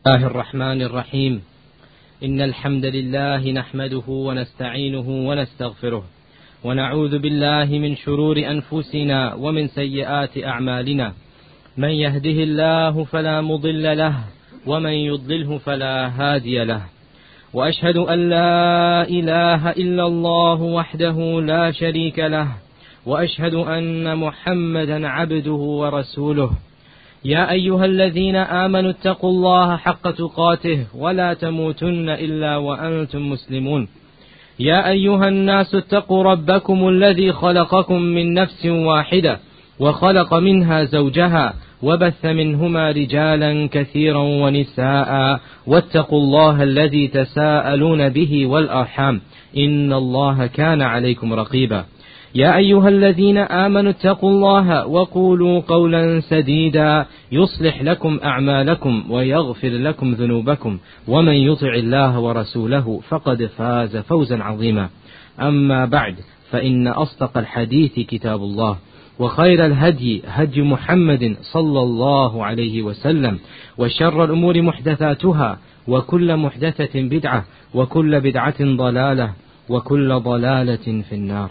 الله الرحمن الرحيم. إن الحمد لله نحمده ونستعينه ونستغفره ونعوذ بالله من شرور أنفسنا ومن سيئات أعمالنا. من يهده الله فلا مضل له ومن يضلله فلا هادي له. وأشهد أن لا إله إلا الله وحده لا شريك له وأشهد أن محمدا عبده ورسوله. يا أيها الذين آمنوا اتقوا الله حق تقاته ولا تموتن إلا وأنتم مسلمون. يا أيها الناس اتقوا ربكم الذي خلقكم من نفس واحدة وخلق منها زوجها وبث منهما رجالا كثيرا ونساء واتقوا الله الذي تساءلون به والأرحام إن الله كان عليكم رقيبا. يا أيها الذين آمنوا اتقوا الله وقولوا قولا سديدا يصلح لكم أعمالكم ويغفر لكم ذنوبكم ومن يطع الله ورسوله فقد فاز فوزا عظيما. أما بعد، فإن أصدق الحديث كتاب الله، وخير الهدي هدي محمد صلى الله عليه وسلم، وشر الأمور محدثاتها، وكل محدثة بدعة، وكل بدعة ضلالة، وكل ضلالة في النار.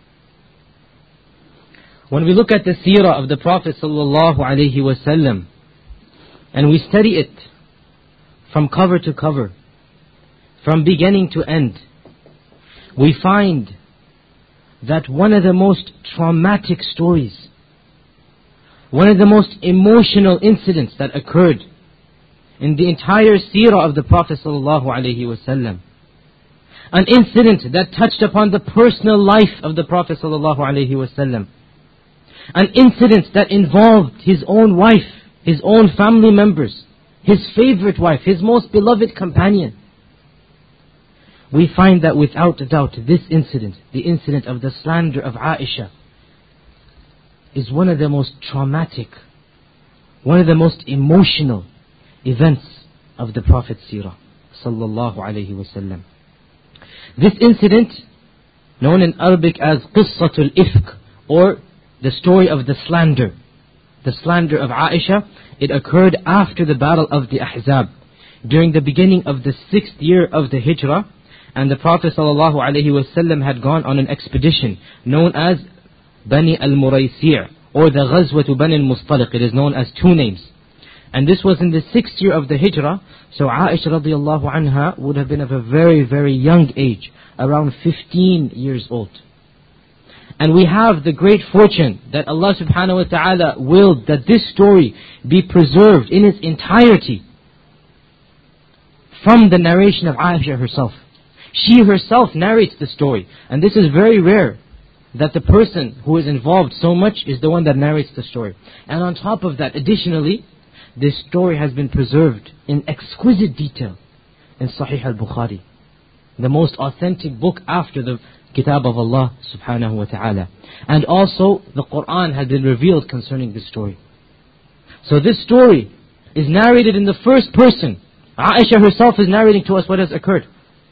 When we look at the seerah of the Prophet sallallahu alaihi wasallam and we study it from cover to cover, from beginning to end, we find that one of the most traumatic stories, one of the most emotional incidents that occurred in the entire seerah of the Prophet sallallahu alaihi wasallam, an incident that touched upon the personal life of the Prophet sallallahu alaihi wasallam, an incident that involved his own wife, his own family members, his favorite wife, his most beloved companion. We find that without a doubt this incident, the incident of the slander of Aisha, is one of the most traumatic, one of the most emotional events of the Prophet's seerah sallallahu alaihi wasallam. This incident, known in Arabic as Qissatul Ifk, or the story of the slander of Aisha, it occurred after the battle of the Ahzab, during the beginning of the 6th year of the Hijrah, and the Prophet ﷺ had gone on an expedition known as Bani al-Muraysi' or the Ghazwatu Bani al-Mustaliq. It is known as two names. And this was in the 6th year of the Hijrah, so Aisha radiallahu anha would have been of a very, very young age, around 15 years old. And we have the great fortune that Allah subhanahu wa ta'ala willed that this story be preserved in its entirety from the narration of Aisha herself. She herself narrates the story. And this is very rare, that the person who is involved so much is the one that narrates the story. And on top of that, additionally, this story has been preserved in exquisite detail in Sahih al-Bukhari, the most authentic book after the Kitab of Allah subhanahu wa ta'ala. And also the Quran has been revealed concerning this story. So this story is narrated in the first person. Aisha herself is narrating to us what has occurred,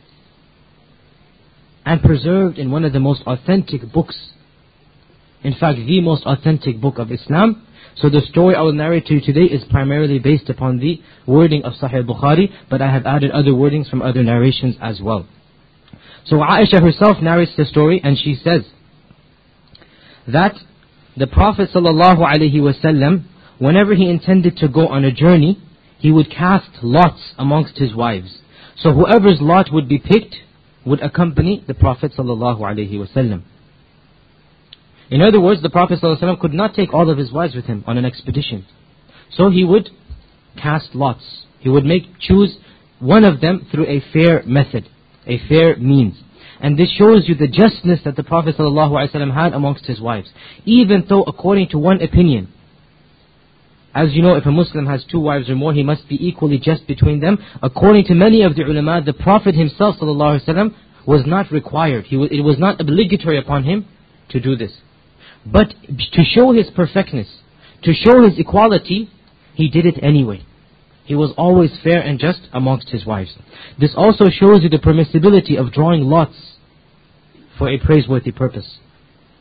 and preserved in one of the most authentic books. In fact, the most authentic book of Islam. So the story I will narrate to you today is primarily based upon the wording of Sahih Bukhari, but I have added other wordings from other narrations as well. So Aisha herself narrates the story, and she says that the Prophet ﷺ, whenever he intended to go on a journey, he would cast lots amongst his wives. So whoever's lot would be picked would accompany the Prophet ﷺ. In other words, the Prophet ﷺ could not take all of his wives with him on an expedition. So he would cast lots. He would choose one of them through a fair method, a fair means. And this shows you the justness that the Prophet ﷺ had amongst his wives. Even though according to one opinion, as you know, if a Muslim has two wives or more, he must be equally just between them. According to many of the ulama, the Prophet himself ﷺ was not required. It was not obligatory upon him to do this. But to show his perfectness, to show his equality, he did it anyway. He was always fair and just amongst his wives. This also shows you the permissibility of drawing lots for a praiseworthy purpose.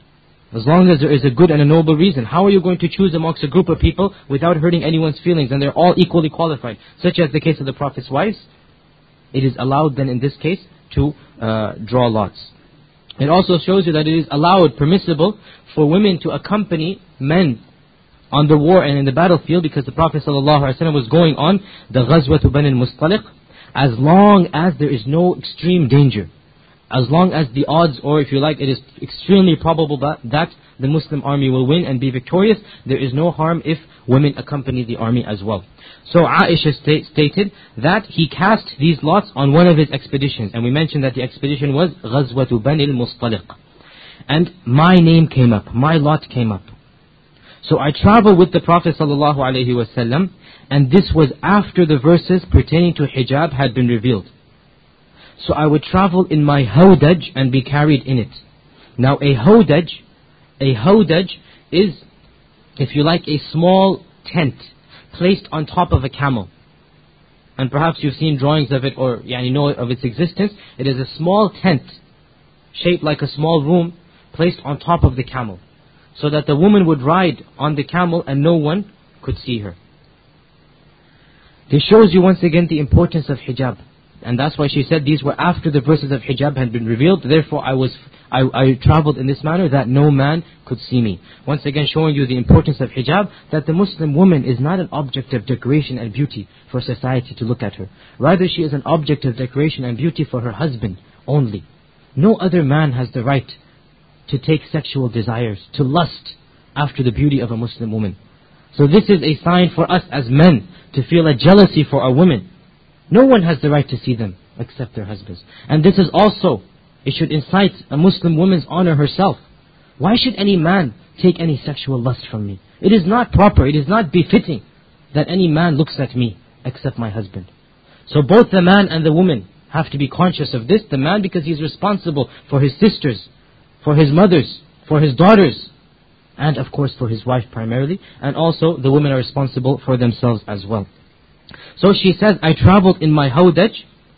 As long as there is a good and a noble reason. How are you going to choose amongst a group of people without hurting anyone's feelings and they're all equally qualified? Such as the case of the Prophet's wives. It is allowed then in this case to draw lots. It also shows you that it is allowed, permissible, for women to accompany men on the war and in the battlefield, because the Prophet ﷺ was going on the Ghazwatu Bani al-Mustaliq, as long as there is no extreme danger. As long as the odds, or if you like, it is extremely probable that the Muslim army will win and be victorious, there is no harm if women accompany the army as well. So Aisha stated that he cast these lots on one of his expeditions. And we mentioned that the expedition was Ghazwatu Bani al-Mustaliq. And my name came up, my lot came up. So I traveled with the Prophet ﷺ, and this was after the verses pertaining to hijab had been revealed. So I would travel in my hawdaj and be carried in it. Now a hawdaj is, if you like, a small tent placed on top of a camel. And perhaps you've seen drawings of it or know of its existence. It is a small tent shaped like a small room placed on top of the camel, so that the woman would ride on the camel and no one could see her. This shows you once again the importance of hijab. And that's why she said these were after the verses of hijab had been revealed. Therefore I traveled in this manner that no man could see me. Once again showing you the importance of hijab, that the Muslim woman is not an object of decoration and beauty for society to look at her. Rather she is an object of decoration and beauty for her husband only. No other man has the right to take sexual desires, to lust after the beauty of a Muslim woman. So this is a sign for us as men to feel a jealousy for our women. No one has the right to see them except their husbands. And this is also, it should incite a Muslim woman's honor herself. Why should any man take any sexual lust from me? It is not proper, it is not befitting that any man looks at me except my husband. So both the man and the woman have to be conscious of this. The man because he is responsible for his sisters, for his mothers, for his daughters, and of course for his wife primarily. And also the women are responsible for themselves as well. So she says, I traveled in my hawdaj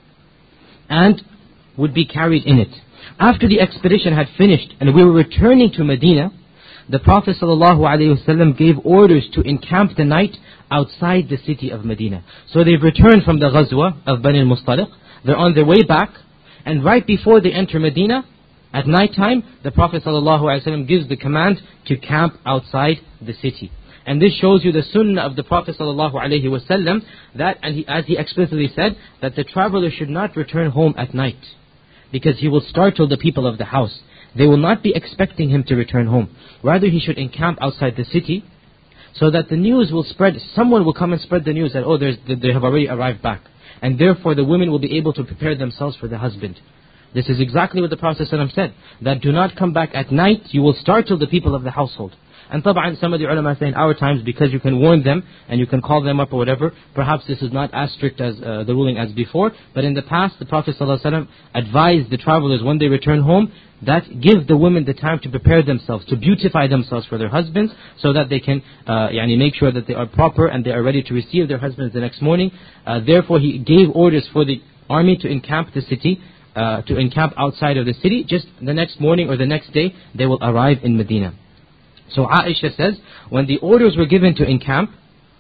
and would be carried in it. After the expedition had finished and we were returning to Medina, the Prophet ﷺ gave orders to encamp the night outside the city of Medina. So they've returned from the Ghazwa of Bani al-Mustaliq. They're on their way back, and right before they enter Medina, at night time, the Prophet ﷺ gives the command to camp outside the city. And this shows you the sunnah of the Prophet ﷺ, that, and as he explicitly said, that the traveler should not return home at night, because he will startle the people of the house. They will not be expecting him to return home. Rather, he should encamp outside the city, so that the news will spread. Someone will come and spread the news that, they have already arrived back. And therefore the women will be able to prepare themselves for the husband. This is exactly what the Prophet ﷺ said, that do not come back at night, you will startle the people of the household. And طبعا some of the ulama say in our times, because you can warn them and you can call them up or whatever, perhaps this is not as strict as the ruling as before. But in the past, the Prophet ﷺ advised the travelers when they return home, that give the women the time to prepare themselves, to beautify themselves for their husbands, so that they can make sure that they are proper and they are ready to receive their husbands the next morning. Therefore he gave orders for the army to encamp the city, to encamp outside of the city. Just the next morning or the next day, they will arrive in Medina. So Aisha says, when the orders were given to encamp,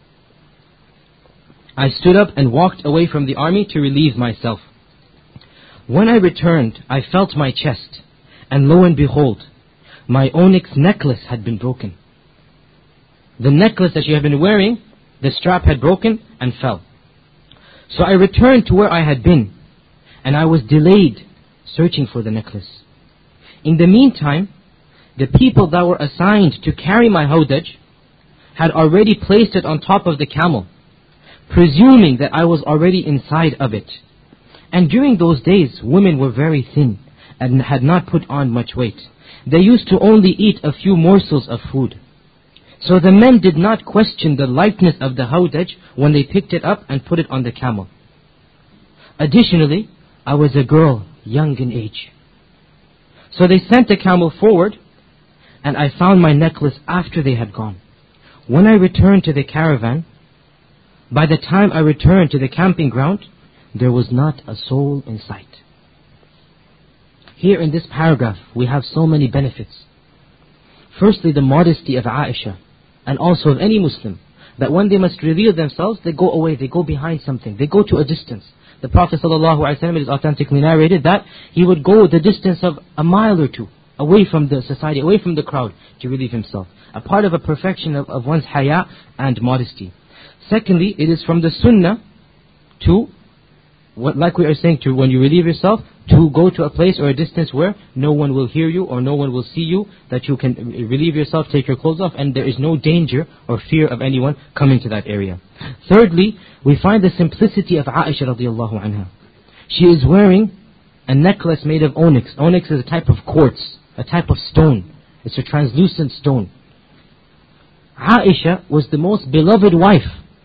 I stood up and walked away from the army to relieve myself. When I returned, I felt my chest, and lo and behold, my onyx necklace had been broken. The necklace that she had been wearing, the strap had broken and fell. So I returned to where I had been, and I was delayed searching for the necklace. In the meantime, the people that were assigned to carry my hawdaj had already placed it on top of the camel, presuming that I was already inside of it. And during those days, women were very thin and had not put on much weight. They used to only eat a few morsels of food. So the men did not question the lightness of the hawdaj when they picked it up and put it on the camel. Additionally, I was a girl, young in age. So they sent the camel forward, and I found my necklace after they had gone. When I returned to the caravan, by the time I returned to the camping ground, there was not a soul in sight. Here in this paragraph, we have so many benefits. Firstly, the modesty of Aisha, and also of any Muslim, that when they must reveal themselves, they go away, they go behind something, they go to a distance. The Prophet ﷺ, it is authentically narrated that he would go the distance of a mile or two, away from the society, away from the crowd, to relieve himself. A part of a perfection of one's haya and modesty. Secondly, it is from the sunnah to, like we are saying, to when you relieve yourself, to go to a place or a distance where no one will hear you or no one will see you, that you can relieve yourself, take your clothes off, and there is no danger or fear of anyone coming to that area. Thirdly, we find the simplicity of Aisha radiallahu anha. She is wearing a necklace made of onyx. Onyx is a type of quartz, a type of stone. It's a translucent stone. Aisha was the most beloved wife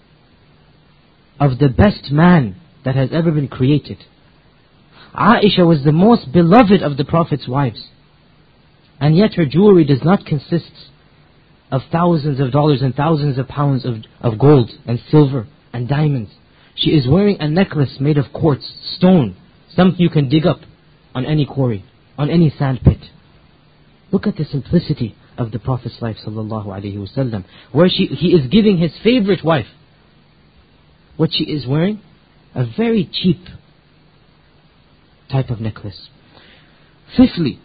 of the best man that has ever been created. Aisha was the most beloved of the Prophet's wives. And yet her jewelry does not consist of thousands of dollars and thousands of pounds of gold and silver and diamonds. She is wearing a necklace made of quartz, stone, something you can dig up on any quarry, on any sand pit. Look at the simplicity of the Prophet's life sallallahu alaihi wasallam, where he is giving his favorite wife what she is wearing, a very cheap type of necklace. Fourthly,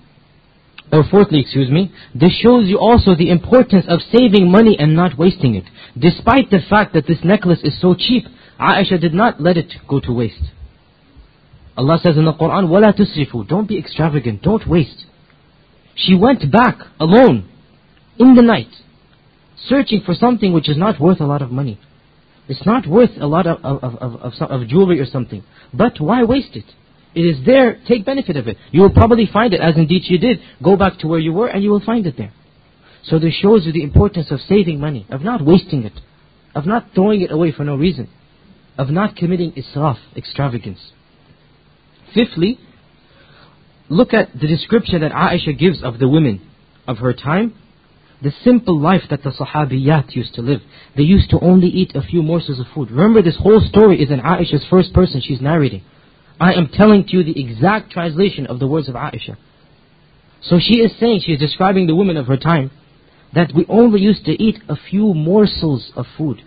this shows you also the importance of saving money and not wasting it. Despite the fact that this necklace is so cheap, Aisha did not let it go to waste. Allah says in the Quran, وَلَا تُسْرِفُوا, don't be extravagant, don't waste. She went back alone in the night, searching for something which is not worth a lot of money. It's not worth a lot of jewelry or something. But why waste it? It is there, take benefit of it. You will probably find it, as indeed she did. Go back to where you were and you will find it there. So this shows you the importance of saving money, of not wasting it, of not throwing it away for no reason, of not committing israf, extravagance. Fifthly, look at the description that Aisha gives of the women of her time. The simple life that the Sahabiyat used to live. They used to only eat a few morsels of food. Remember, this whole story is in Aisha's first person. She's narrating. I am telling to you the exact translation of the words of Aisha. So she is saying, she is describing the women of her time, that we only used to eat a few morsels of food.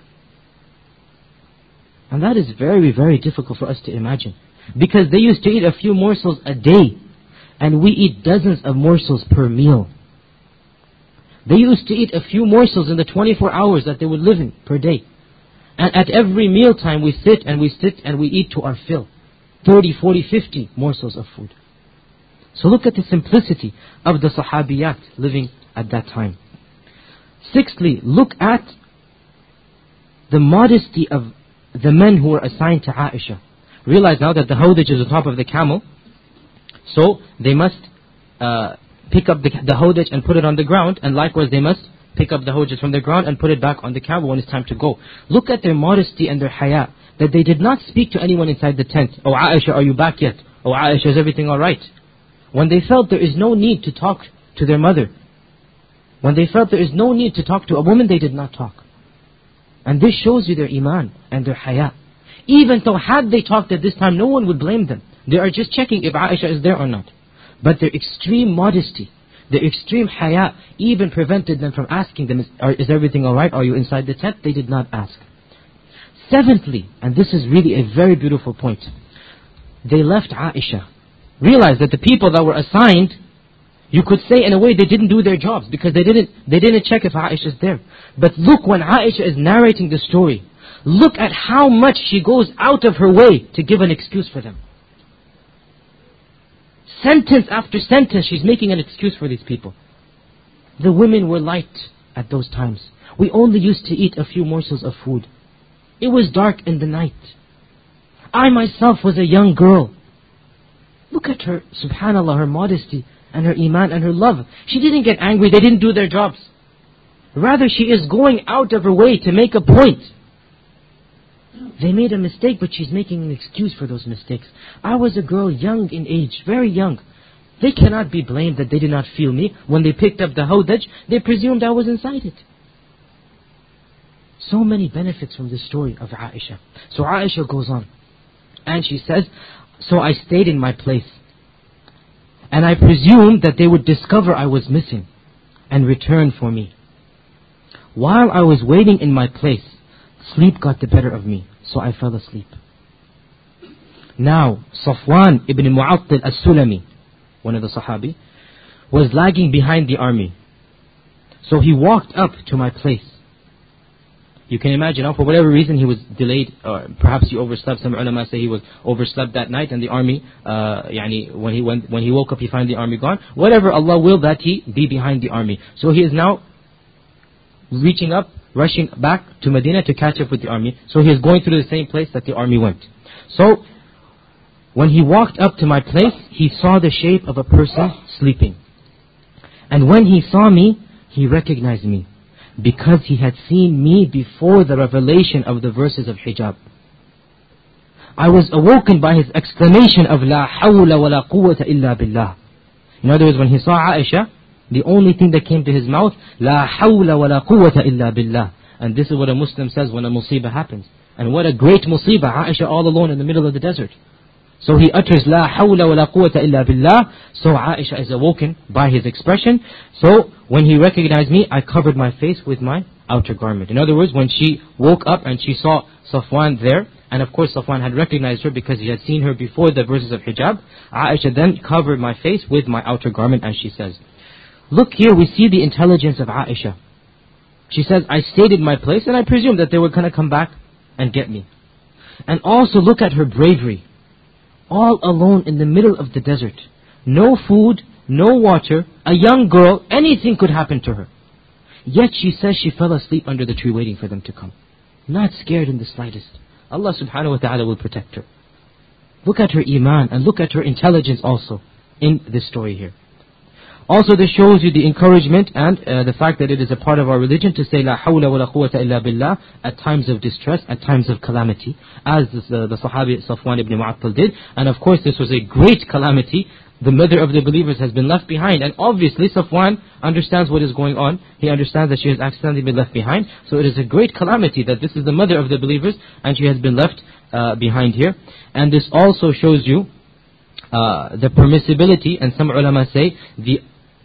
And that is very, very difficult for us to imagine. Because they used to eat a few morsels a day. And we eat dozens of morsels per meal. They used to eat a few morsels in the 24 hours that they would live in per day. And at every meal time we sit and we eat to our fill. 30, 40, 50 morsels of food. So look at the simplicity of the Sahabiyat living at that time. Sixthly, look at the modesty of the men who were assigned to Aisha. Realize now that the hawdaj is on top of the camel. So they must pick up the hawdaj and put it on the ground, and likewise they must pick up the hawdaj from the ground and put it back on the camel when it's time to go. Look at their modesty and their haya, that they did not speak to anyone inside the tent. Oh Aisha, are you back yet? Oh Aisha, is everything alright? When they felt there is no need to talk to their mother, when they felt there is no need to talk to a woman, they did not talk. And this shows you their iman and their haya. Even though had they talked at this time, no one would blame them. They are just checking if Aisha is there or not. But their extreme modesty, their extreme haya, even prevented them from asking them, is everything alright? Are you inside the tent? They did not ask. Seventhly, and this is really a very beautiful point, they left Aisha. Realize that the people that were assigned, you could say in a way they didn't do their jobs because they didn't check if Aisha is there. But look, when Aisha is narrating the story, look at how much she goes out of her way to give an excuse for them. Sentence after sentence, she's making an excuse for these people. The women were light at those times. We only used to eat a few morsels of food. It was dark in the night. I myself was a young girl. Look at her, subhanallah, her modesty and her iman and her love. She didn't get angry, they didn't do their jobs. Rather, she is going out of her way to make a point. They made a mistake, but she's making an excuse for those mistakes. I was a girl young in age, very young. They cannot be blamed that they did not feel me. When they picked up the hawdaj, they presumed I was inside it. So many benefits from this story of Aisha. So Aisha goes on. And she says, so I stayed in my place. And I presumed that they would discover I was missing. and return for me. While I was waiting in my place, sleep got the better of me, so I fell asleep. Now, Safwan ibn Mu'attal as-Sulami, one of the Sahabi, was lagging behind the army. So he walked up to my place. You can imagine, for whatever reason he was delayed, or perhaps he overslept. Some ulama say he was overslept that night, and the army, when he woke up, he found the army gone. Whatever Allah will that he be behind the army. So he is now reaching up, rushing back to Medina to catch up with the army. So he is going through the same place that the army went. So when he walked up to my place, he saw the shape of a person sleeping. And when he saw me, he recognized me, because he had seen me before the revelation of the verses of hijab. I was awoken by his exclamation of La hawla wa la quwwata illa billah. In other words, when he saw Aisha, the only thing that came to his mouth, La hawla wa la quwwata illa billah. And this is what a Muslim says when a musibah happens. And what a great musibah, Aisha all alone in the middle of the desert. So he utters La hawla wa la quwwata illa billah. So Aisha is awoken by his expression. So when he recognized me, I covered my face with my outer garment. In other words, when she woke up and she saw Safwan there, and of course Safwan had recognized her because he had seen her before the verses of hijab, Aisha then covered my face with my outer garment, and she says, look here, we see the intelligence of Aisha. She says, I stayed in my place and I presumed that they were going to come back and get me. And also look at her bravery. All alone in the middle of the desert. No food, no water, a young girl, anything could happen to her. Yet she says she fell asleep under the tree waiting for them to come. Not scared in the slightest. Allah subhanahu wa ta'ala will protect her. Look at her iman and look at her intelligence also in this story here. Also this shows you the encouragement and the fact that it is a part of our religion to say La hawla wa la quwwata illa billah at times of distress, at times of calamity, as the Sahabi Safwan ibn Mu'attal did. And of course this was a great calamity. The mother of the believers has been left behind, and obviously Safwan understands what is going on. He understands that she has accidentally been left behind. So it is a great calamity that this is the mother of the believers and she has been left behind here. And this also shows you the permissibility, and some ulama say the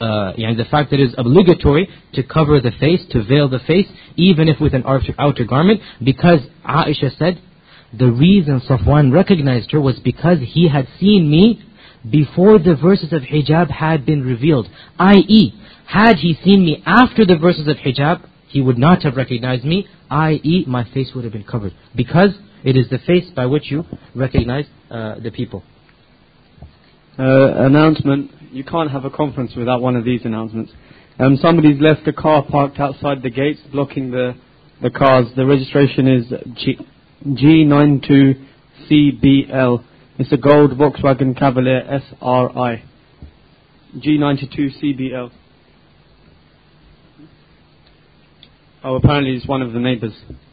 fact that it is obligatory to cover the face, to veil the face, even if with an outer garment, because Aisha said the reason Safwan recognized her was because he had seen me before the verses of hijab had been revealed. I.e., had he seen me after the verses of hijab, he would not have recognized me, i.e., my face would have been covered, because it is the face by which you recognize the people. Announcement. You can't have a conference without one of these announcements. Somebody's left a car parked outside the gates, blocking the cars. The registration is G92CBL. It's a gold Volkswagen Cavalier SRI. G92CBL. Oh, apparently it's one of the neighbors.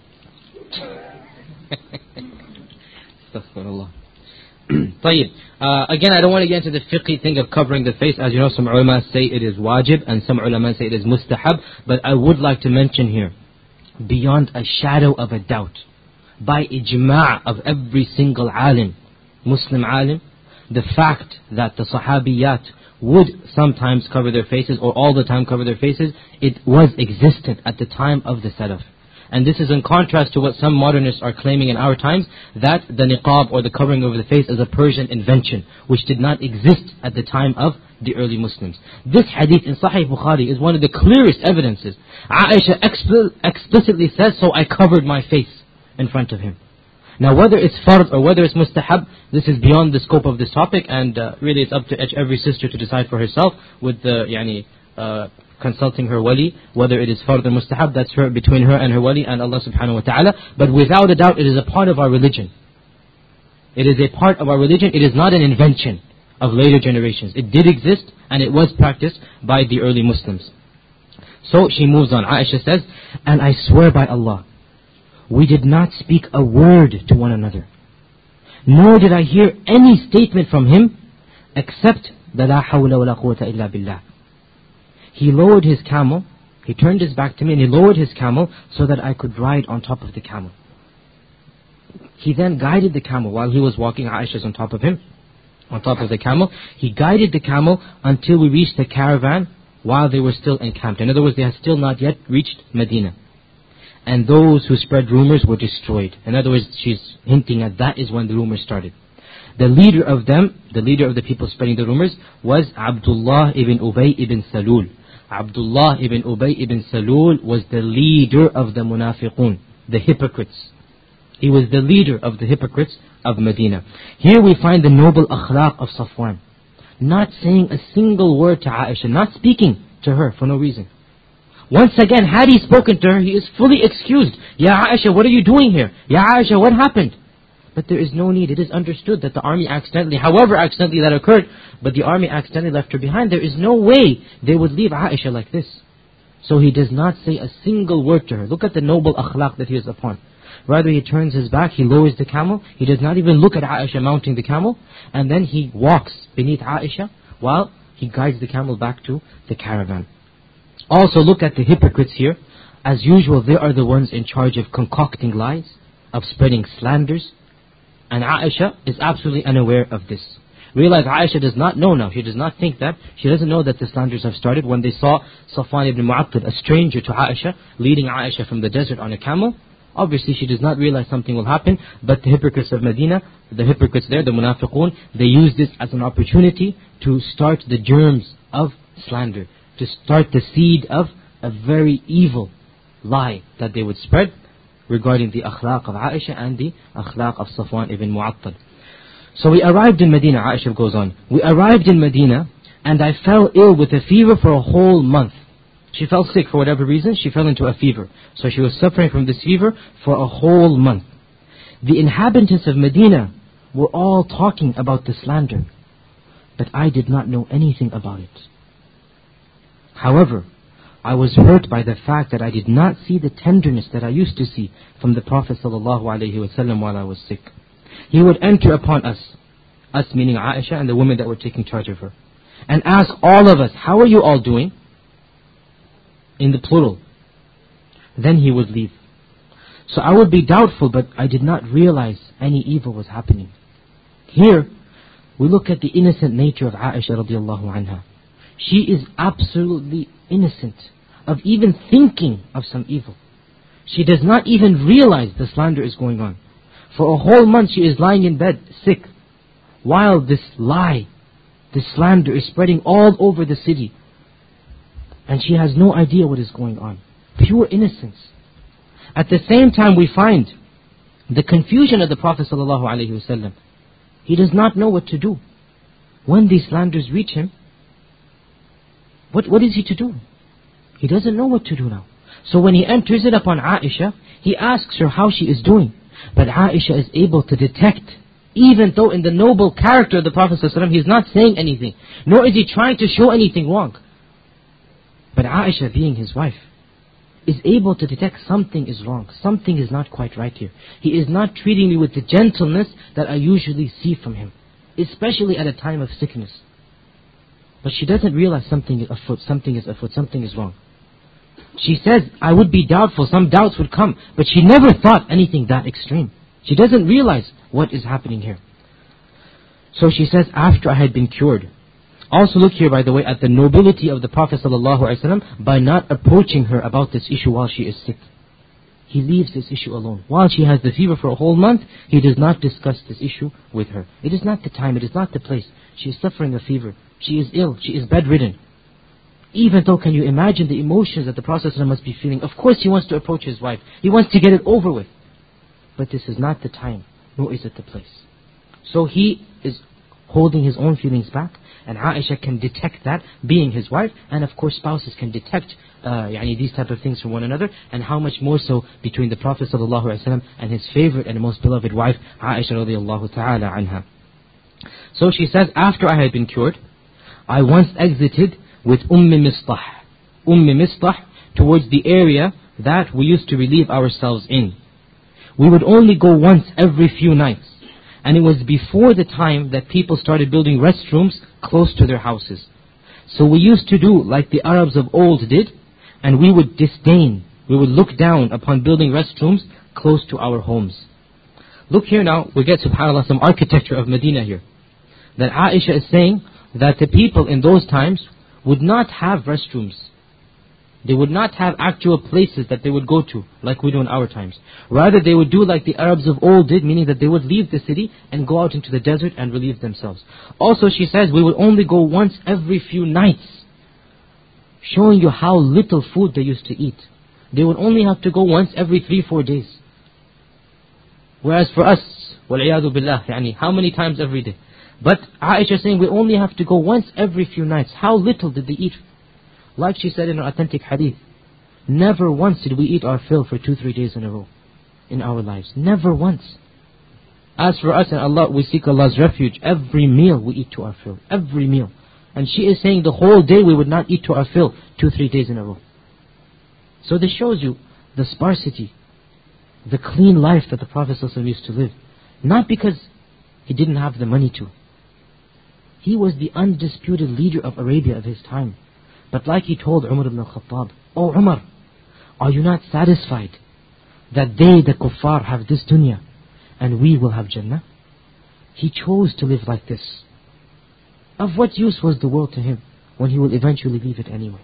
Astaghfirullah. طيب. Again, I don't want to get into the fiqhi thing of covering the face. As you know, some ulama say it is wajib and some ulama say it is mustahab. But I would like to mention here, beyond a shadow of a doubt, by ijma' of every single alim, Muslim alim, the fact that the sahabiyat would sometimes cover their faces or all the time cover their faces, it was existent at the time of the Salaf. And this is in contrast to what some modernists are claiming in our times, that the niqab or the covering over the face is a Persian invention, which did not exist at the time of the early Muslims. This hadith in Sahih Bukhari is one of the clearest evidences. Aisha explicitly says, so I covered my face in front of him. Now whether it's fard or whether it's mustahab, this is beyond the scope of this topic, and really it's up to every sister to decide for herself with the consulting her wali, whether it is fard or mustahab. That's between her and her wali and Allah subhanahu wa ta'ala. But without a doubt it is a part of our religion. It is a part of our religion. It is not an invention of later generations. It did exist and it was practiced by the early Muslims. So she moves on. Aisha says, and I swear by Allah, we did not speak a word to one another, nor did I hear any statement from him except the la hawla wa la quwwata illa billah. He lowered his camel, he turned his back to me and he lowered his camel so that I could ride on top of the camel. He then guided the camel while he was walking. Aisha's on top of him, on top of the camel. He guided the camel until we reached the caravan while they were still encamped. In other words, they had still not yet reached Medina. And those who spread rumors were destroyed. In other words, she's hinting at that is when the rumors started. The leader of them, the leader of the people spreading the rumors, was Abdullah ibn Ubay ibn Salul. Abdullah ibn Ubay ibn Salul was the leader of the munafiqun, the hypocrites. He was the leader of the hypocrites of Medina. Here we find the noble akhlaq of Safwan. Not saying a single word to Aisha, not speaking to her for no reason. Once again, had he spoken to her, he is fully excused. Ya Aisha, what are you doing here? Ya Aisha, what happened? But there is no need. It is understood that the army accidentally, however accidentally that occurred, but the army accidentally left her behind. There is no way they would leave Aisha like this. So he does not say a single word to her. Look at the noble akhlaq that he is upon. Rather, he turns his back, he lowers the camel, he does not even look at Aisha mounting the camel, and then he walks beneath Aisha while he guides the camel back to the caravan. Also look at the hypocrites here. As usual, they are the ones in charge of concocting lies, of spreading slanders, and Aisha is absolutely unaware of this. Realize Aisha does not know now, she does not think that, she doesn't know that the slanders have started. When they saw Safwan ibn Mu'attal, a stranger to Aisha, leading Aisha from the desert on a camel, obviously she does not realize something will happen, but the hypocrites of Medina, the hypocrites there, the munafiqun, they use this as an opportunity to start the germs of slander, to start the seed of a very evil lie that they would spread regarding the akhlaq of Aisha and the akhlaq of Safwan ibn Mu'attal. So we arrived in Medina, Aisha goes on, we arrived in Medina and I fell ill with a fever for a whole month. She fell sick for whatever reason, she fell into a fever. So she was suffering from this fever for a whole month. The inhabitants of Medina were all talking about the slander, but I did not know anything about it. However, I was hurt by the fact that I did not see the tenderness that I used to see from the Prophet ﷺ while I was sick. He would enter upon us meaning Aisha and the women that were taking charge of her, and ask all of us, how are you all doing? In the plural. Then he would leave. So I would be doubtful, but I did not realize any evil was happening. Here, we look at the innocent nature of Aisha radiallahu anha. She is absolutely innocent of even thinking of some evil. She does not even realize the slander is going on. For a whole month she is lying in bed, sick, while this lie, this slander is spreading all over the city. And she has no idea what is going on. Pure innocence. At the same time we find the confusion of the Prophet ﷺ. He does not know what to do. When these slanders reach him, what is he to do? He doesn't know what to do now. So when he enters it upon Aisha, he asks her how she is doing. But Aisha is able to detect, even though in the noble character of the Prophet ﷺ, he is not saying anything, nor is he trying to show anything wrong. But Aisha, being his wife, is able to detect something is wrong. Something is not quite right here. He is not treating me with the gentleness that I usually see from him, especially at a time of sickness. But she doesn't realize something is afoot, something is wrong. She says, I would be doubtful, some doubts would come, but she never thought anything that extreme. She doesn't realize what is happening here. So she says, after I had been cured. Also look here, by the way, at the nobility of the Prophet ﷺ by not approaching her about this issue while she is sick. He leaves this issue alone. While she has the fever for a whole month, he does not discuss this issue with her. It is not the time, it is not the place. She is suffering a fever. She is ill, she is bedridden. Even though, can you imagine the emotions that the Prophet ﷺ must be feeling? Of course he wants to approach his wife. He wants to get it over with. But this is not the time, nor is it the place. So he is holding his own feelings back, and Aisha can detect that, being his wife, and of course spouses can detect these type of things from one another, and how much more so between the Prophet ﷺ and his favorite and most beloved wife, Aisha radiallahu ta'ala anha. So she says, after I had been cured, I once exited with Mistah, Mistah, towards the area that we used to relieve ourselves in. We would only go once every few nights, and it was before the time that people started building restrooms close to their houses. So we used to do like the Arabs of old did, and we would disdain, we would look down upon building restrooms close to our homes. Look here now, we get subhanAllah some architecture of Medina here. That Aisha is saying that the people in those times would not have restrooms. They would not have actual places that they would go to, like we do in our times. Rather, they would do like the Arabs of old did, meaning that they would leave the city and go out into the desert and relieve themselves. Also, she says, we would only go once every few nights, showing you how little food they used to eat. They would only have to go once every 3-4 days. Whereas for us, وَالْعِيَاذُ بِاللَّهِ, يعني, how many times every day? But Aisha is saying, we only have to go once every few nights. How little did they eat? Like she said in an authentic hadith, never once did we eat our fill for 2-3 days in a row in our lives. Never once. As for us and Allah, we seek Allah's refuge. Every meal we eat to our fill. Every meal. And she is saying the whole day we would not eat to our fill 2-3 days in a row. So this shows you the sparsity, the clean life that the Prophet ﷺ used to live. Not because he didn't have the money to. He was the undisputed leader of Arabia of his time. But like he told Umar ibn al-Khattab, "Oh Umar, are you not satisfied that they, the kuffar, have this dunya and we will have Jannah?" He chose to live like this. Of what use was the world to him when he will eventually leave it anyway?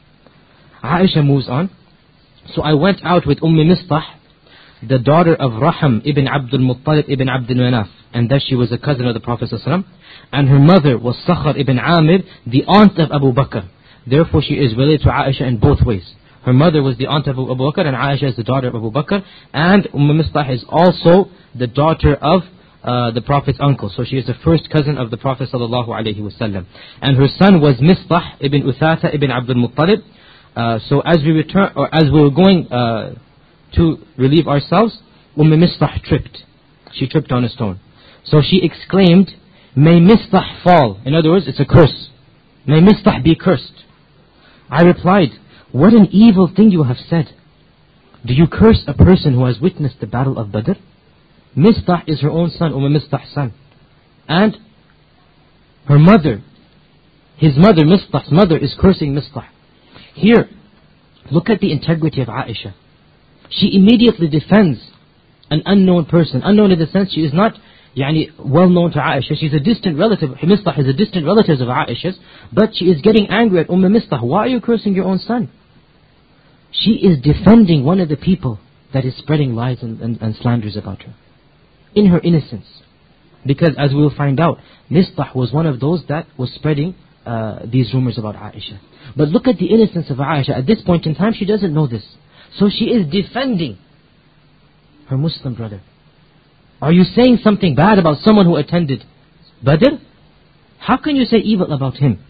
Aisha moves on. So I went out with Mistah, the daughter of Raham ibn Abdul Muttalib ibn Abdul Manaf, and that she was a cousin of the Prophet ﷺ, and her mother was Sakhar ibn Amir, the aunt of Abu Bakr. Therefore she is related to Aisha in both ways. Her mother was the aunt of Abu Bakr, and Aisha is the daughter of Abu Bakr, and Mistah is also the daughter of the Prophet's uncle. So she is the first cousin of the Prophet ﷺ. And her son was Mistah ibn Uthatha ibn Abdul Muttalib. So as we return, or as we were going to relieve ourselves, Mistah tripped. She tripped on a stone. So she exclaimed, "May Mistah fall." In other words, it's a curse. May Mistah be cursed. I replied, "What an evil thing you have said. Do you curse a person who has witnessed the battle of Badr?" Mistah is her own son, Mistah's son. And her mother, his mother, Mistah's mother, is cursing Mistah. Here, look at the integrity of Aisha. She immediately defends an unknown person. Unknown in the sense she is not well known to Aisha. She's a distant relative. Mistah is a distant relative of Aisha's. But she is getting angry at Mistah. Why are you cursing your own son? She is defending one of the people that is spreading lies and slanders about her. In her innocence. Because as we will find out, Mistah was one of those that was spreading these rumors about Aisha. But look at the innocence of Aisha. At this point in time, she doesn't know this. So she is defending her Muslim brother. Are you saying something bad about someone who attended Badr? How can you say evil about him?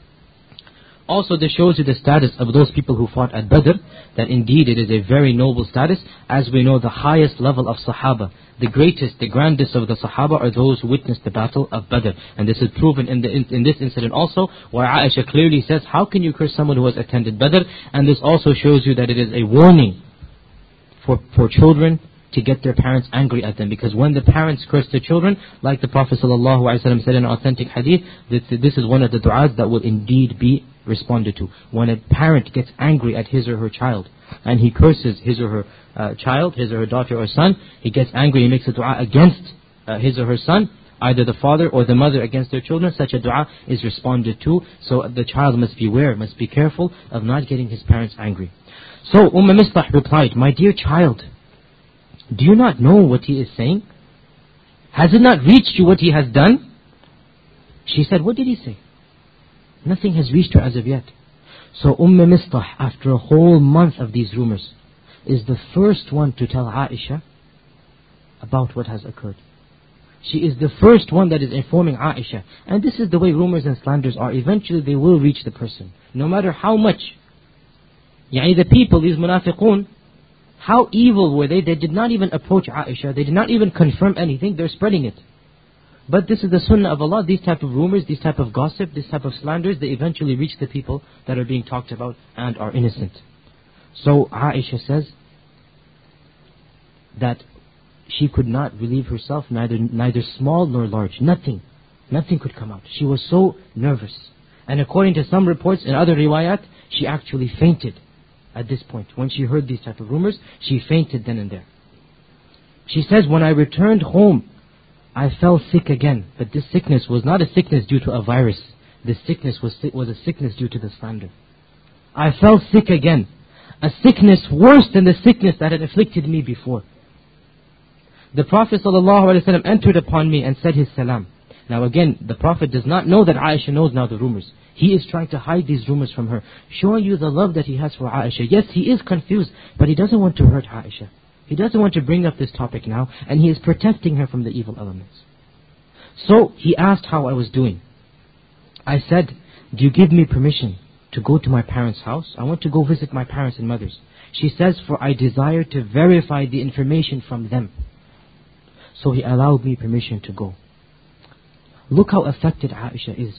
Also, this shows you the status of those people who fought at Badr, that indeed it is a very noble status. As we know, the highest level of Sahaba, the greatest, the grandest of the Sahaba are those who witnessed the battle of Badr. And this is proven in this incident also, where Aisha clearly says, how can you curse someone who has attended Badr? And this also shows you that it is a warning for children to get their parents angry at them. Because when the parents curse their children, like the Prophet ﷺ said in an authentic hadith, this is one of the du'as that will indeed be responded to. When a parent gets angry at his or her child, and he curses his or her child, his or her daughter or son, he gets angry, he makes a dua against his or her son, either the father or the mother against their children, such a dua is responded to. So the child must beware, must be careful of not getting his parents angry. So Mistah replied, "My dear child, do you not know what he is saying? Has it not reached you what he has done?" She said, "What did he say?" Nothing has reached her as of yet. So Mistah, after a whole month of these rumors, is the first one to tell Aisha about what has occurred. She is the first one that is informing Aisha. And this is the way rumors and slanders are. Eventually they will reach the person. No matter how much. The people, these munafiqun, how evil were they? They did not even approach Aisha. They did not even confirm anything. They're spreading it. But this is the sunnah of Allah. These type of rumors, these type of gossip, this type of slanders, they eventually reach the people that are being talked about and are innocent. So Aisha says that she could not relieve herself, neither small nor large. Nothing could come out. She was so nervous. And according to some reports in other riwayat, she actually fainted at this point. When she heard these type of rumors, she fainted then and there. She says, "When I returned home, I fell sick again. But this sickness was not a sickness due to a virus. this sickness was a sickness due to the slander. I fell sick again. A sickness worse than the sickness that had afflicted me before. The Prophet ﷺ entered upon me and said his salam. Now again, the Prophet does not know that Aisha knows now the rumors. He is trying to hide these rumors from her, showing you the love that he has for Aisha. Yes, he is confused, but he doesn't want to hurt Aisha. He doesn't want to bring up this topic now, and he is protecting her from the evil elements. So he asked how I was doing. I said, do you give me permission to go to my parents' house? I want to go visit my parents and mothers. She says, for I desire to verify the information from them. So he allowed me permission to go. Look how affected Aisha is.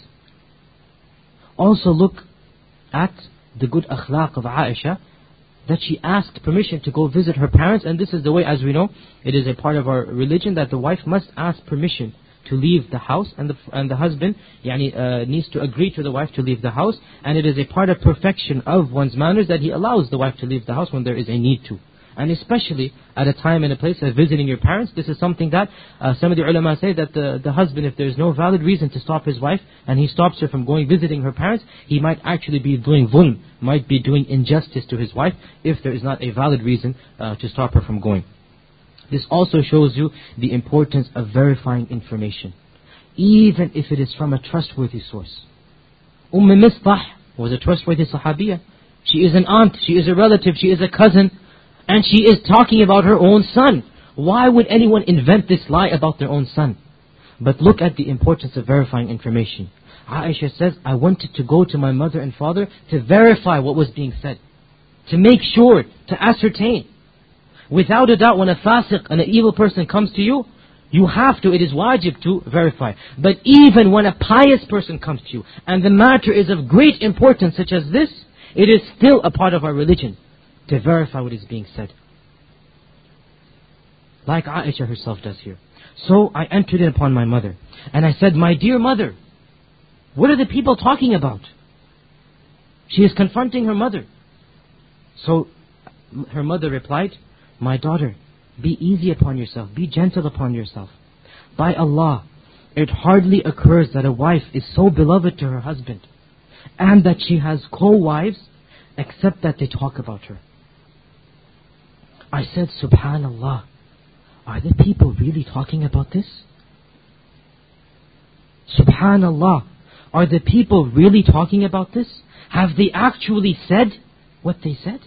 Also look at the good akhlaq of Aisha, that she asked permission to go visit her parents, and this is the way, as we know, it is a part of our religion that the wife must ask permission to leave the house, and the husband needs to agree to the wife to leave the house, and it is a part of perfection of one's manners that he allows the wife to leave the house when there is a need to. And especially at a time and a place of visiting your parents, this is something that some of the ulama say that the husband, if there is no valid reason to stop his wife, and he stops her from going visiting her parents, he might actually be doing dhulm, might be doing injustice to his wife, if there is not a valid reason to stop her from going. This also shows you the importance of verifying information, even if it is from a trustworthy source. Mistah was a trustworthy sahabiyah. She is an aunt, she is a relative, she is a cousin, and she is talking about her own son. Why would anyone invent this lie about their own son? But look at the importance of verifying information. Aisha says, I wanted to go to my mother and father to verify what was being said, to make sure, to ascertain. Without a doubt, when a fasiq, an evil person comes to you, you have to, it is wajib to verify. But even when a pious person comes to you, and the matter is of great importance such as this, it is still a part of our religion to verify what is being said. Like Aisha herself does here. So I entered in upon my mother, and I said, my dear mother, what are the people talking about? She is confronting her mother. So her mother replied, my daughter, be easy upon yourself, be gentle upon yourself. By Allah, it hardly occurs that a wife is so beloved to her husband, and that she has co-wives, except that they talk about her. I said, Subhanallah, are the people really talking about this? Subhanallah, are the people really talking about this? Have they actually said what they said?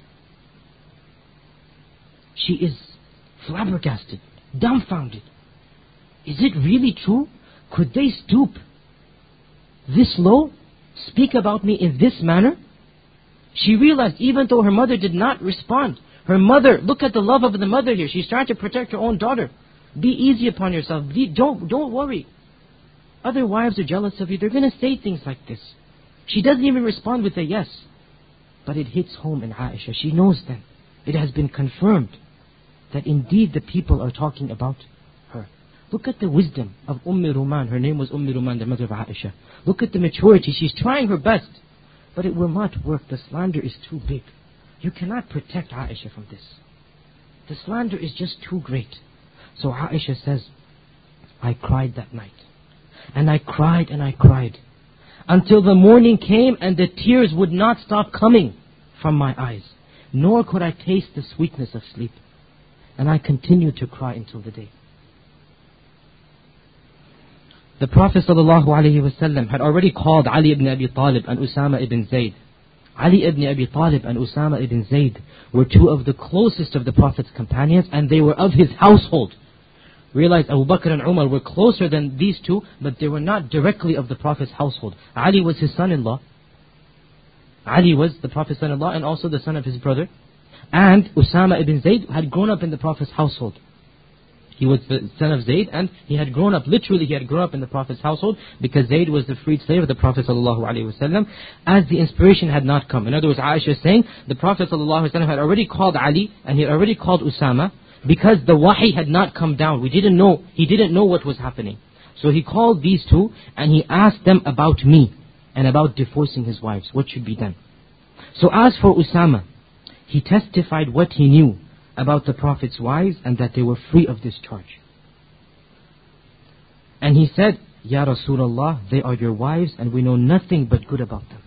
She is flabbergasted, dumbfounded. Is it really true? Could they stoop this low, speak about me in this manner? She realized, even though her mother did not respond, her mother, look at the love of the mother here. She's trying to protect her own daughter. Be easy upon yourself. Don't worry. Other wives are jealous of you. They're going to say things like this. She doesn't even respond with a yes. But it hits home in Aisha. She knows then. It has been confirmed that indeed the people are talking about her. Look at the wisdom of Ruman. Her name was Ruman, the mother of Aisha. Look at the maturity. She's trying her best. But it will not work. The slander is too big. You cannot protect Aisha from this. The slander is just too great. So Aisha says, I cried that night. And I cried and I cried. Until the morning came and the tears would not stop coming from my eyes. Nor could I taste the sweetness of sleep. And I continued to cry until the day. The Prophet ﷺ had already called Ali ibn Abi Talib and Usama ibn Zayd. Ali ibn Abi Talib and Usama ibn Zayd were two of the closest of the Prophet's companions, and they were of his household. Realize Abu Bakr and Umar were closer than these two, but they were not directly of the Prophet's household. Ali was his son-in-law. Ali was the Prophet's son-in-law and also the son of his brother. And Usama ibn Zayd had grown up in the Prophet's household. He was the son of Zayd, and he had grown up, literally he had grown up in the Prophet's household, because Zayd was the freed slave of the Prophet ﷺ, as the inspiration had not come. In other words, Aisha is saying, the Prophet ﷺ had already called Ali, and he had already called Usama, because the wahi had not come down. He didn't know what was happening. So he called these two, and he asked them about me, and about divorcing his wives, what should be done. So as for Usama, he testified what he knew about the Prophet's wives and that they were free of this charge. And he said, Ya Rasulullah, they are your wives and we know nothing but good about them.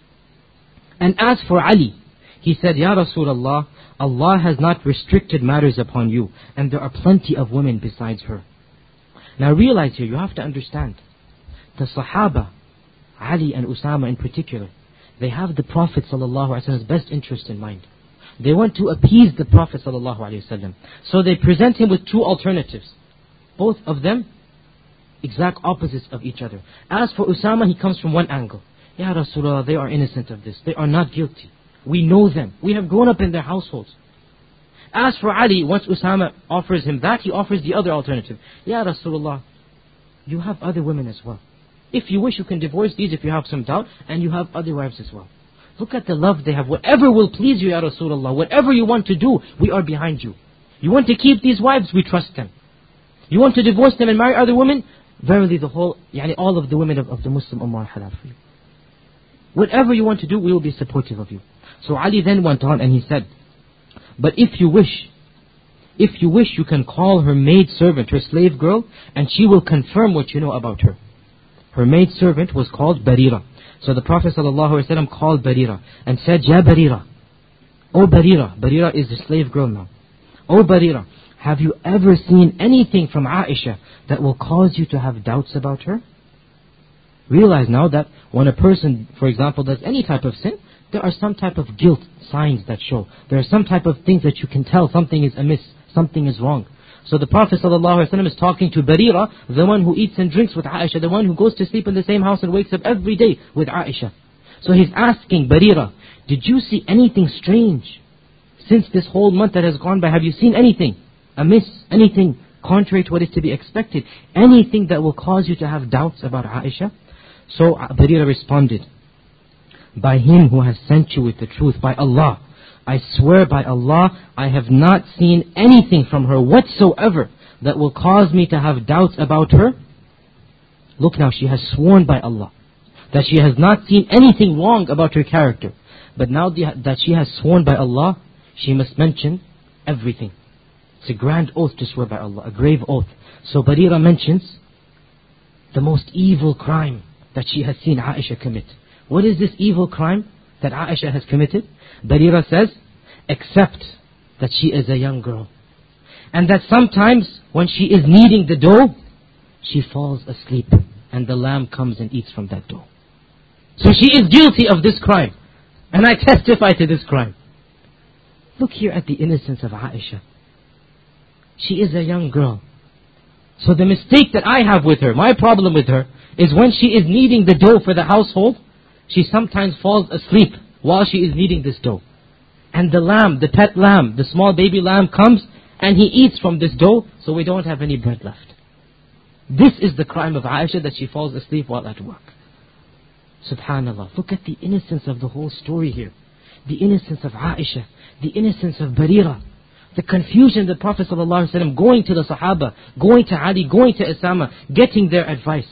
And as for Ali, he said, Ya Rasulullah, Allah has not restricted matters upon you, and there are plenty of women besides her. Now realize here, you have to understand, the Sahaba, Ali and Usama in particular, they have the Prophet ﷺ's best interest in mind. They want to appease the Prophet ﷺ. So they present him with two alternatives. Both of them exact opposites of each other. As for Usama, he comes from one angle. Ya Rasulullah, they are innocent of this. They are not guilty. We know them. We have grown up in their households. As for Ali, once Usama offers him that, he offers the other alternative. Ya Rasulullah, you have other women as well. If you wish, you can divorce these if you have some doubt, and you have other wives as well. Look at the love they have. Whatever will please you, Ya Rasulullah, whatever you want to do, we are behind you. You want to keep these wives, we trust them. You want to divorce them and marry other women, verily all of the women of the Muslim Ummah are halal for you. Whatever you want to do, we will be supportive of you. So Ali then went on and he said, but if you wish, you can call her maid servant, her slave girl, and she will confirm what you know about her. Her maid servant was called Barira. So the Prophet ﷺ called Barira and said, Ya Barira, O Barira, Barira is the slave girl now. O Barira, have you ever seen anything from Aisha that will cause you to have doubts about her? Realize now that when a person, for example, does any type of sin, there are some type of guilt signs that show. There are some type of things that you can tell something is amiss, something is wrong. So the Prophet ﷺ is talking to Barira, the one who eats and drinks with Aisha, the one who goes to sleep in the same house and wakes up every day with Aisha. So he's asking Barira, did you see anything strange since this whole month that has gone by? Have you seen anything amiss, anything contrary to what is to be expected? Anything that will cause you to have doubts about Aisha? So Barira responded, by him who has sent you with the truth, by Allah, I swear by Allah, I have not seen anything from her whatsoever that will cause me to have doubts about her. Look now, she has sworn by Allah that she has not seen anything wrong about her character. But now that she has sworn by Allah, she must mention everything. It's a grand oath to swear by Allah, a grave oath. So Barira mentions the most evil crime that she has seen Aisha commit. What is this evil crime that Aisha has committed? Barira says, except that she is a young girl. And that sometimes when she is kneading the dough, she falls asleep and the lamb comes and eats from that dough. So she is guilty of this crime. And I testify to this crime. Look here at the innocence of Aisha. She is a young girl. So the mistake that I have with her, my problem with her, is when she is kneading the dough for the household, she sometimes falls asleep while she is kneading this dough. And the lamb, the pet lamb, the small baby lamb comes and he eats from this dough, so we don't have any bread left. This is the crime of Aisha, that she falls asleep while at work. Subhanallah, look at the innocence of the whole story here. The innocence of Aisha, the innocence of Barira, the confusion the Prophet ﷺ going to the Sahaba, going to Ali, going to Usama, getting their advice.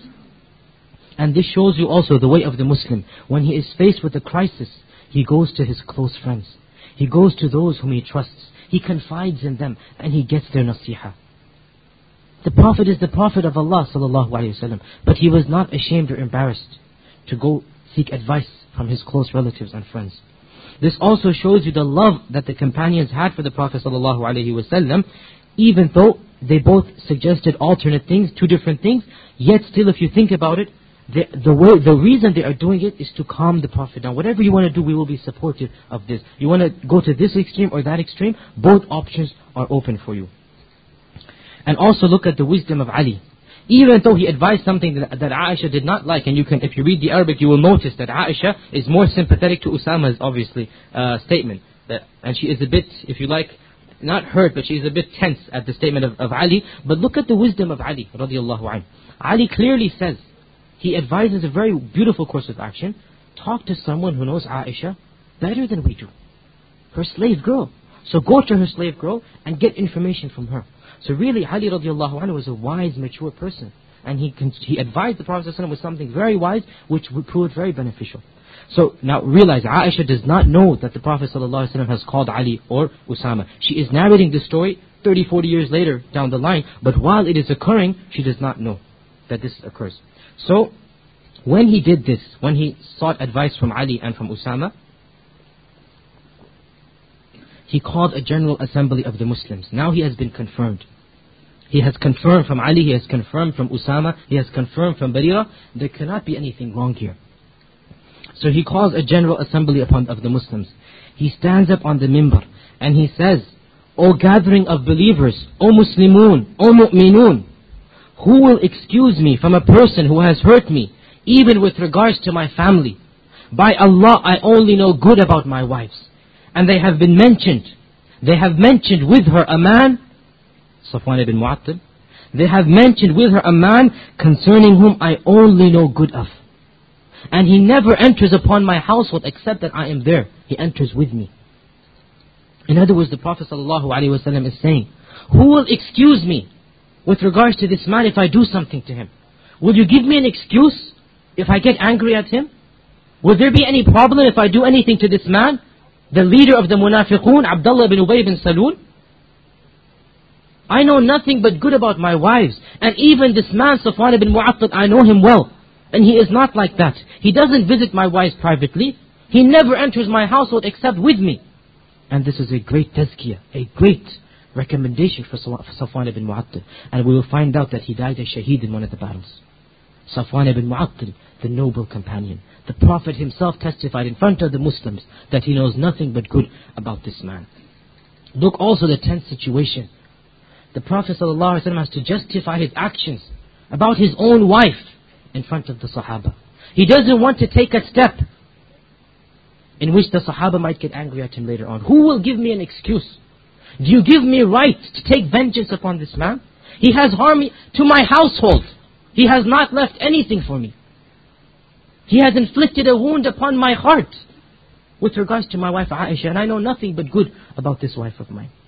And this shows you also the way of the Muslim. When he is faced with a crisis, he goes to his close friends. He goes to those whom he trusts. He confides in them and he gets their nasihah. The Prophet is the Prophet of Allah ﷺ, but he was not ashamed or embarrassed to go seek advice from his close relatives and friends. This also shows you the love that the companions had for the Prophet ﷺ, even though they both suggested alternate things, two different things, yet still if you think about it, the reason they are doing it is to calm the Prophet down. Whatever you want to do, we will be supportive of this. You want to go to this extreme or that extreme, both options are open for you. And also look at the wisdom of Ali. Even though he advised something that Aisha did not like, and if you read the Arabic, you will notice that Aisha is more sympathetic to Usama's, obviously, statement. And she is a bit, if you like, not hurt, but she is a bit tense at the statement of Ali. But look at the wisdom of Ali, radiallahu anhu. Ali clearly says, he advises a very beautiful course of action. Talk to someone who knows Aisha better than we do. Her slave girl. So go to her slave girl and get information from her. So really, Ali radiallahu anhu was a wise, mature person. And he advised the Prophet ﷺ with something very wise, which would prove very beneficial. So now realize, Aisha does not know that the Prophet ﷺ has called Ali or Usama. She is narrating this story 30, 40 years later down the line, but while it is occurring, she does not know. that this occurs. So, when he did this, when he sought advice from Ali and from Usama, he called a general assembly of the Muslims. Now he has been confirmed. He has confirmed from Ali, he has confirmed from Usama, he has confirmed from Barira, there cannot be anything wrong here. So he calls a general assembly of the Muslims. He stands up on the minbar and he says, O gathering of believers, O Muslimun, O Mu'minun, who will excuse me from a person who has hurt me, even with regards to my family? By Allah, I only know good about my wives. And they have been mentioned. They have mentioned with her a man, Safwan ibn Mu'attal. They have mentioned with her a man concerning whom I only know good of. And he never enters upon my household except that I am there. He enters with me. In other words, the Prophet ﷺ is saying, who will excuse me with regards to this man if I do something to him? Will you give me an excuse if I get angry at him? Will there be any problem if I do anything to this man? The leader of the Munafiqun, Abdullah bin Ubay bin Salul. I know nothing but good about my wives. And even this man, Safwan ibn Mu'attal, I know him well. And he is not like that. He doesn't visit my wives privately. He never enters my household except with me. And this is a great tazkiyah, a great recommendation for Safwan ibn Mu'attal. And we will find out that he died a shaheed in one of the battles. Safwan ibn Mu'attal, the noble companion. The Prophet himself testified in front of the Muslims that he knows nothing but good about this man. Look also the tense situation. The Prophet ﷺ has to justify his actions about his own wife in front of the Sahaba. He doesn't want to take a step in which the Sahaba might get angry at him later on. Who will give me an excuse? Do you give me right to take vengeance upon this man? He has harmed me to my household. He has not left anything for me. He has inflicted a wound upon my heart with regards to my wife Aisha, and I know nothing but good about this wife of mine.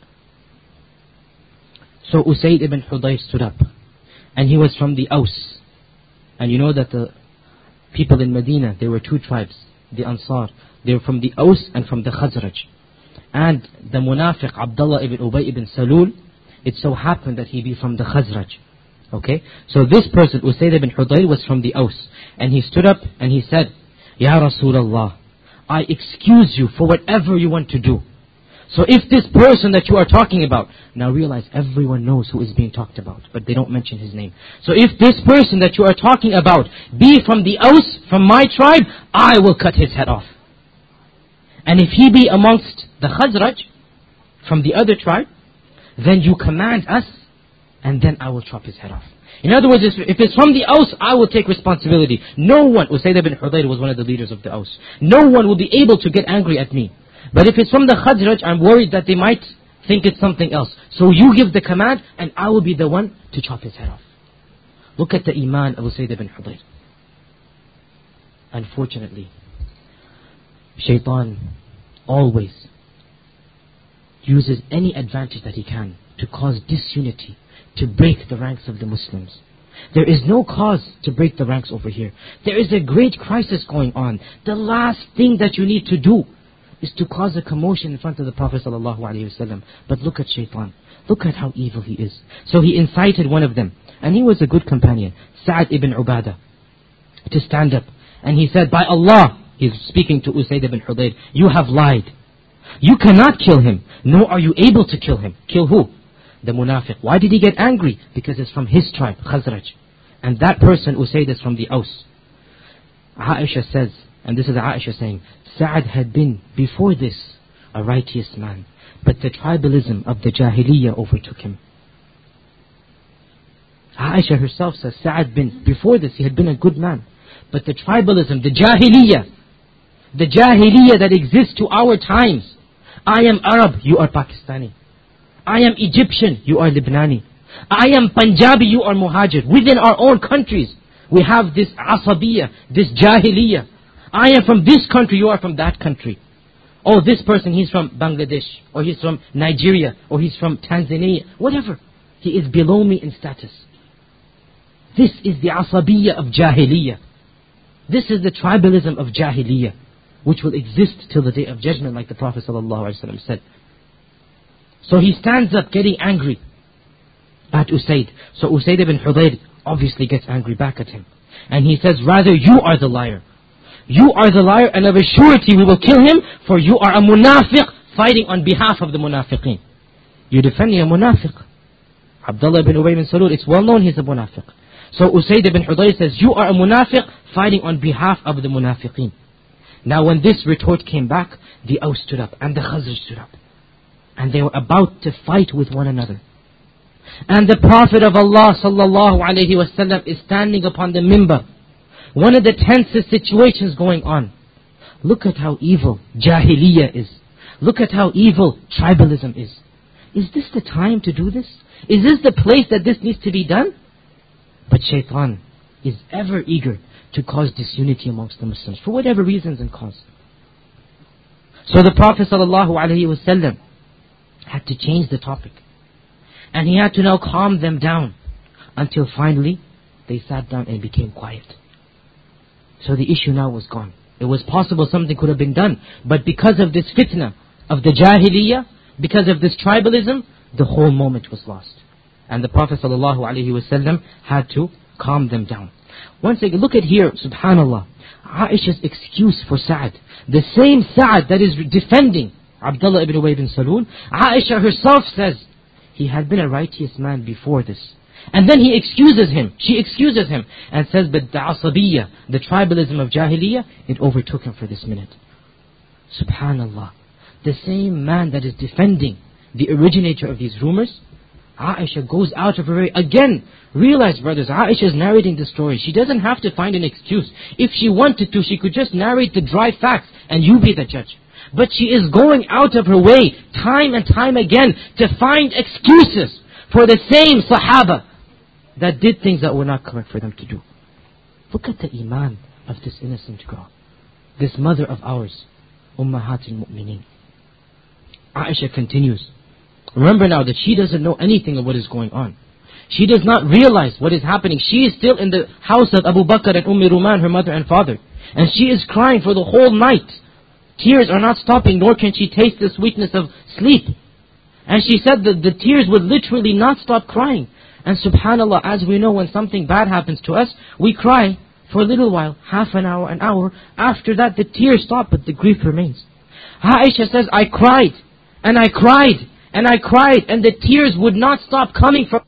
So Usayd ibn Hudayr stood up, and he was from the Aus. And you know that the people in Medina, there were two tribes, the Ansar. They were from the Aus and from the Khazraj. And the Munafiq Abdullah ibn Ubay ibn Salul, it so happened that he be from the Khazraj. Okay, so this person, Usayd ibn Hudayr, was from the Aus. And he stood up and he said, Ya Rasulullah, I excuse you for whatever you want to do. So if this person that you are talking about, now realize everyone knows who is being talked about, but they don't mention his name. So if this person that you are talking about be from the Aus, from my tribe, I will cut his head off. And if he be amongst the Khazraj, from the other tribe, then you command us, and then I will chop his head off. In other words, if it's from the Aus, I will take responsibility. No one, Usayd ibn Hudayr was one of the leaders of the Aus. No one will be able to get angry at me. But if it's from the Khazraj, I'm worried that they might think it's something else. So you give the command, and I will be the one to chop his head off. Look at the iman of Usayd ibn Hudayr. Unfortunately, Shaitan always uses any advantage that he can to cause disunity, to break the ranks of the Muslims. There is no cause to break the ranks over here. There is a great crisis going on. The last thing that you need to do is to cause a commotion in front of the Prophet ﷺ. But look at Shaitan. Look at how evil he is. So he incited one of them, and he was a good companion, Sa'ad ibn Ubadah, to stand up. And he said, by Allah, he's speaking to Usayd ibn Hudayr, you have lied. You cannot kill him, nor are you able to kill him. Kill who? The Munafiq. Why did he get angry? Because it's from his tribe, Khazraj. And that person, Usayd, is from the Aus. Aisha says, and this is Aisha saying, Sa'ad had been, before this, a righteous man. But the tribalism of the Jahiliyyah overtook him. Aisha herself says, Sa'ad bin, before this, he had been a good man. But the tribalism, the Jahiliyyah that exists to our times. I am Arab, you are Pakistani. I am Egyptian, you are Lebanese. I am Punjabi, you are Muhajir. Within our own countries, we have this Asabiyah, this Jahiliyyah. I am from this country, you are from that country. Oh, this person, he's from Bangladesh, or he's from Nigeria, or he's from Tanzania, whatever. He is below me in status. This is the Asabiyah of Jahiliyyah. This is the tribalism of Jahiliyyah, which will exist till the day of judgment, like the Prophet ﷺ said. So he stands up getting angry at Usayd. So Usayd ibn Hudayr obviously gets angry back at him. And he says, rather you are the liar. You are the liar, and of a surety we will kill him, for you are a munafiq fighting on behalf of the munafiqeen. You're defending a munafiq. Abdullah ibn Ubay bin Salul, it's well known he's a munafiq. So Usayd ibn Hudayr says, you are a munafiq fighting on behalf of the munafiqeen. Now when this retort came back, the Aws stood up and the Khazraj stood up. And they were about to fight with one another. And the Prophet of Allah sallallahu alaihi wasallam is standing upon the minbar. One of the tensest situations going on. Look at how evil Jahiliyyah is. Look at how evil tribalism is. Is this the time to do this? Is this the place that this needs to be done? But Shaitan is ever eager to cause disunity amongst the Muslims for whatever reasons and cause. So the Prophet ﷺ had to change the topic. And he had to now calm them down until finally they sat down and became quiet. So the issue now was gone. It was possible something could have been done. But because of this fitna of the Jahiliyyah, because of this tribalism, the whole moment was lost. And the Prophet ﷺ had to calm them down. Once again, look at here, subhanallah, Aisha's excuse for Sa'ad. The same Sa'ad that is defending Abdullah ibn Ubay bin Salul, Aisha herself says, he had been a righteous man before this. And then he excuses him. She excuses him and says, but the asabiyya, the tribalism of Jahiliyyah, it overtook him for this minute. Subhanallah. The same man that is defending the originator of these rumors, Aisha goes out of her way. Again, realize brothers, Aisha is narrating the story. She doesn't have to find an excuse. If she wanted to, she could just narrate the dry facts and you be the judge. But she is going out of her way, time and time again, to find excuses for the same Sahaba that did things that were not correct for them to do. Look at the iman of this innocent girl. This mother of ours, Ummahatul Mu'mineen. Aisha continues. Remember now that she doesn't know anything of what is going on. She does not realize what is happening. She is still in the house of Abu Bakr and Ruman, her mother and father. And she is crying for the whole night. Tears are not stopping, nor can she taste the sweetness of sleep. And she said that the tears would literally not stop crying. And subhanallah, as we know, when something bad happens to us, we cry for a little while, half an hour, an hour. After that, the tears stop, but the grief remains. Aisha says, I cried, and I cried, and I cried, and the tears would not stop coming from